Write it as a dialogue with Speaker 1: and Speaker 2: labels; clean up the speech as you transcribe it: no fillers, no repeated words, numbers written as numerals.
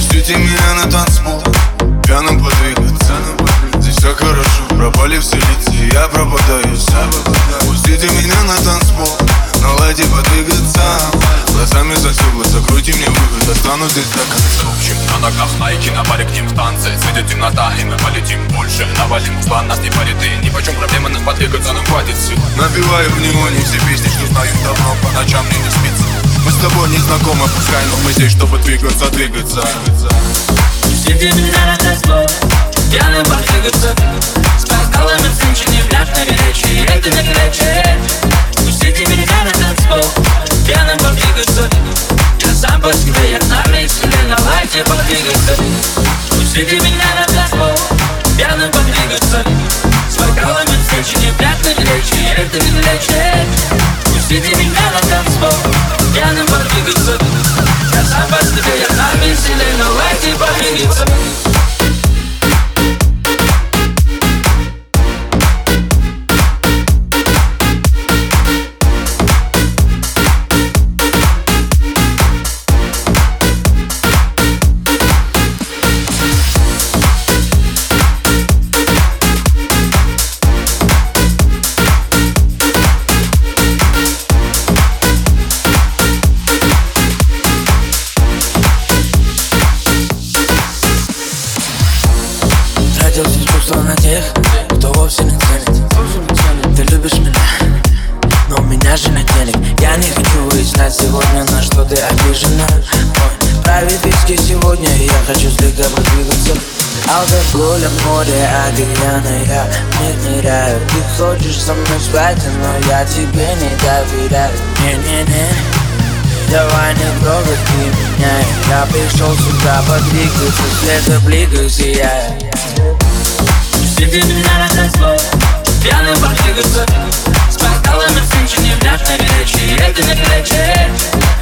Speaker 1: Пустите меня на танцпол, пьяным подвигаться. Здесь так хорошо, пропали все лица, и я пропадаю сам. Пустите меня на танцпол, наладьте подвигаться. Глазами за стекла, закройте мне выход, останусь здесь до конца.
Speaker 2: В общем, на ногах Найки, на баре к ним станция. Светит темнота, и мы полетим больше. Навалим план, нас не парит, и ни почем проблемы нас подвигаться, нам хватит сил.
Speaker 1: Напеваю в неоне все песни, что знаю давно, по ночам мне не спится. Мы с тобой не знакомы, пускай, но мы здесь, чтобы двигаться.
Speaker 3: Пустите меня на танцпол, пьяным подвигаться. С бокалами в цинчине, пляж на горячий, это не горячий. Пустите меня на танцпол, пьяным подвигаться. Я сам по себе, я на веселе, давайте подвигаться. Пустите меня на танцпол, пьяным подвигаться. С бокалами в цинчине, пляж на горячий, это не горячий. Пустите меня на танцпол, пьяным подвигаться. Я сам по себе, я на веселе, давайте подвигаться.
Speaker 4: Здесь чувства на тех, кто вовсе не ценит. Ты любишь меня, но у меня же на телек. Я не хочу выяснять сегодня, на что ты обижена. Ой, правит виски сегодня, и я хочу слегка подвигаться. Алкоголем море, океана, я не ныряю. Ты хочешь со мной спать, но я тебе не доверяю. Не-не-не, давай не трогай ты меня. Я пришел сюда подвигаться, света блика сияет.
Speaker 3: Пустите меня на танцпол, пьяным подвигаться. С бокалами в цинчине, пляж на горячий, это не горячий.